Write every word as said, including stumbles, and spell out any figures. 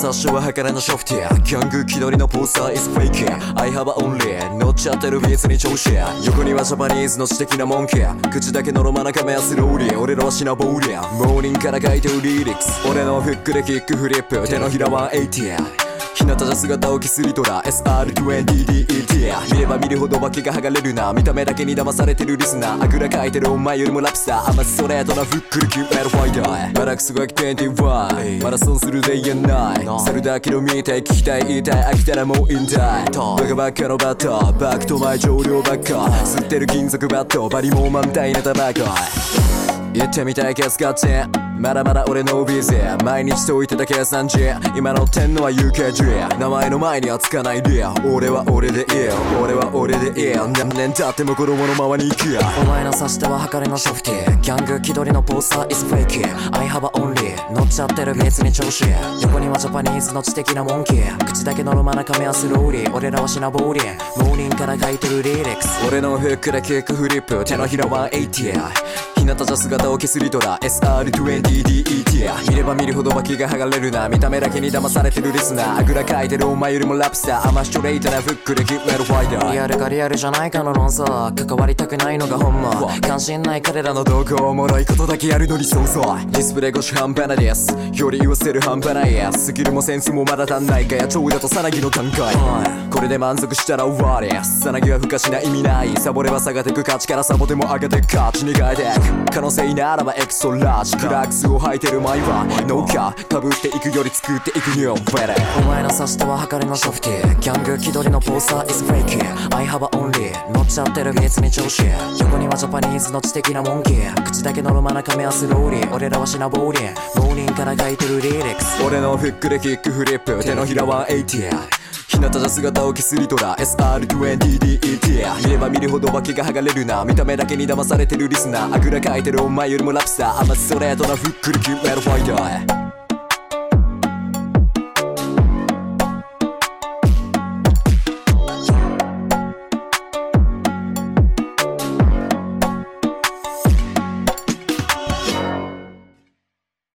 殺傷は計らぬソフティアギャング気取りのポスター is fake I have only 乗っちゃってるビーツに調子横にはジャパニーズの知的なモンキー口だけのロマナカメはスローリー俺らはシナボーリアモーニングから書いてるリリックス俺のフックでキックフリップ手のひらははちじゅう日向じゃ姿を消すリトラ エスアールにじゅうディーディーイーティー 見れば見るほど脇が剥がれるな見た目だけに騙されてるリスナーあぐらかいてるお前よりもラプスター甘ストレートなフックでキューエルファイターマラクスがきにじゅういちマラソンするデイやない猿だけど見たい聞きたい言いたい飽きたらもう引退バカバカのバットバックと前上量ばっか吸ってる金属バットバリもう満タイなタバコ言ってみたいケースガチまだまだ俺のビゼ毎日解いてた計算時今乗ってんのは ユーケージー 名前の前にはつかないリア俺は俺でいい俺は俺でいい何年経っても子供のままに生きやお前の指し手は計れのソフティギャング気取りのポスター is fake I have only 乗っちゃってる別に調子横にはジャパニーズの知的なモンキー口だけのロマナカメはスローリー俺らはシナボーリーモーニングから書いてるリリックス俺のフックでキックフリップ手のひらははちじゅう日向じゃ姿を消すリトラ エスアールにじゅうディーディーイーティー 見れば見るほど脇が剥がれるな見た目だけに騙されてるリスナーあぐらかいてるお前よりもラプスター甘ストレートなフックでキックエルファイターリアルかリアルじゃないかの論争関わりたくないのが本望関心ない彼らの動画おもろいことだけやるのに想像ディスプレイ越し半端なですより言わせる半端ないやスキルもセンスもまだ足んないかや長だとさなぎの段階これで満足したら終わりさなぎは不可視な意味ないサボれば下がってく価値からサボても上げて勝ちに変えてく可能性ならばエクソラージクラックスを履いてる前はノーカーかぶっていくより作っていくニューベレお前の指し手は計れのソフティギャング気取りのポスター is fake I have only 乗っちゃってる別に調子横にはジャパニーズの知的なモンキー口だけのロマナカメはスローリー俺らはシナボーリーモーニングから書いてるリリックス俺のフックでキックフリップ手のひらははちじゅう日向じゃ姿を消すリトラ エスアールにじゅうディーディーイーティー 見れば見るほど脇が剥がれるな見た目だけに騙されてるリスナーあぐらかいてるお前よりもラプスター甘ストレートなフックでキューエルファイター